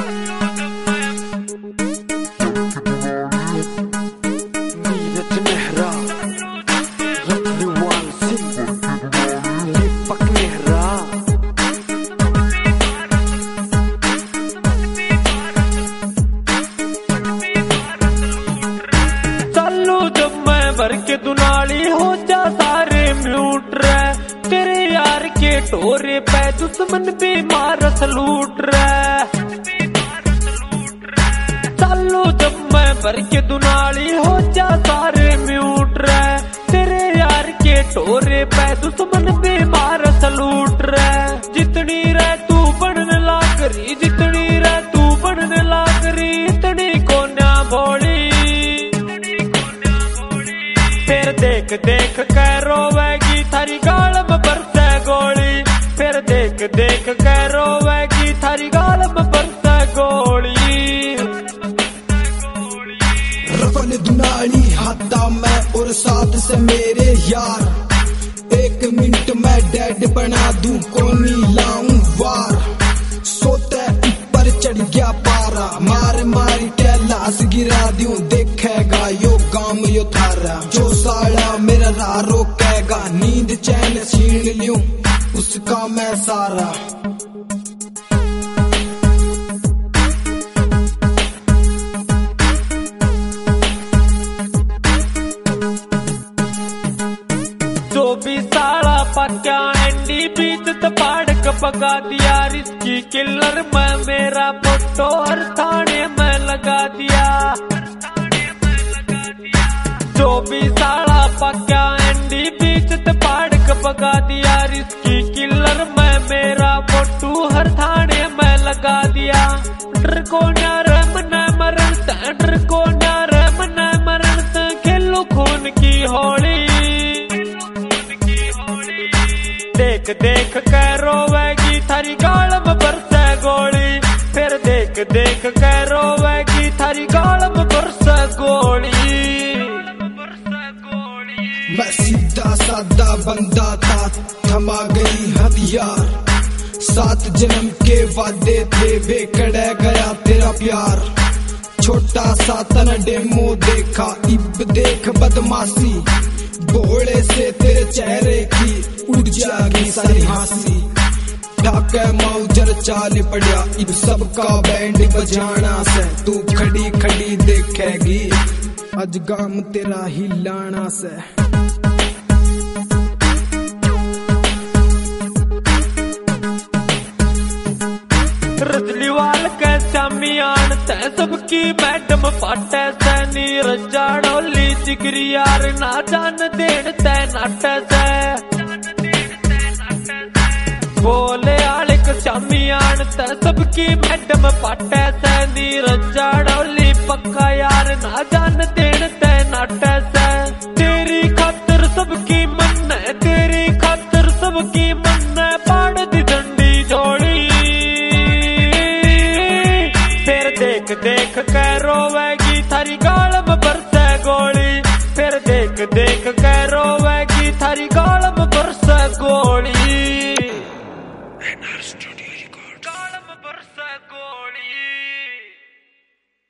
भर के दुनाली हो जा सारे म्यूट रे, तेरे यार के टोरे पे दुश्मन भी मारस लूट रे। चालू जब मैं भर के दुनाली हो जा सारे म्यूट रे, तेरे यार के टोरे पे दुश्मन भी मारस लूट रे। जितनी रे तू बढ़ने लाग रही, जितनी रे तू बढ़ने लाग रही, इतनी को ना भोली। फिर देख देख कर रोवेगी थारी गाल में बरसे गोली, फिर देख देख कर रोवेगी थारी गाल में बरसे गोली। रफन दुनाली हाथा मैं और साथ से मेरे यार, 1 मिनट में डेड बना दूं कोनी लाऊं वार। सोते ऊपर चढ़ गया पारा, मार मार के लाश गिरा दूं, देखेगा यो गाम यो थारा। जो साला मेरा राह रोकेगा, नींद चैन छीन लूं उसका मैं सारा। जो भी साला पक्का एंडी बीच तबाड़क पका दिया, रिस्की किलर में मेरा फोटो हर थाने में लगा दिया। जो भी साला पक्का एंडी बीच तबाड़क पका दिया, रिस्की किलर में मेरा फोटो हर थाने में लगा दिया। डर को ना रमना मरण से, डर को ना रमना मरण से, खेलो खून की होली। देख देख कर रोवेगी थारी गाल में बरसे गोली, फिर देख देख कर रोवेगी थारी गाल में बरसे गोली। मैं सीधा सादा बंदा था, थमा गई हथियार। 7 जन्म के वादे थे, बेकड़े गया तेरा प्यार। छोटा सा तना डेमो देखा, इब देख बदमाशी। भोले से तेरे चेहरे की उड़ जाएगी सारी हंसी। ढाके मौजर चाल पड़ा, इब सबका बैंड बजाना से। तू खड़ी खड़ी देखेगी, आज गाम तेरा हिलाना से। रजलीवाल के चामियान ते सबकी मैडम फाटे से, नीरज जाड़ोली जिगरी यार ना जान देन ते नाटे से। बोले आलिक चामियान ते सबकी मैडम फाटे से, नीरज जाड़ोली पक्का यार ना जान देन ते नाटे से। तेरी खातिर सबकी मन है, तेरी खातिर सबकी मन है, पाड़ दी डंडी जोड़ी। देख देख कर रोवेगी थारी गाल में बरसे गोली, फिर देख देख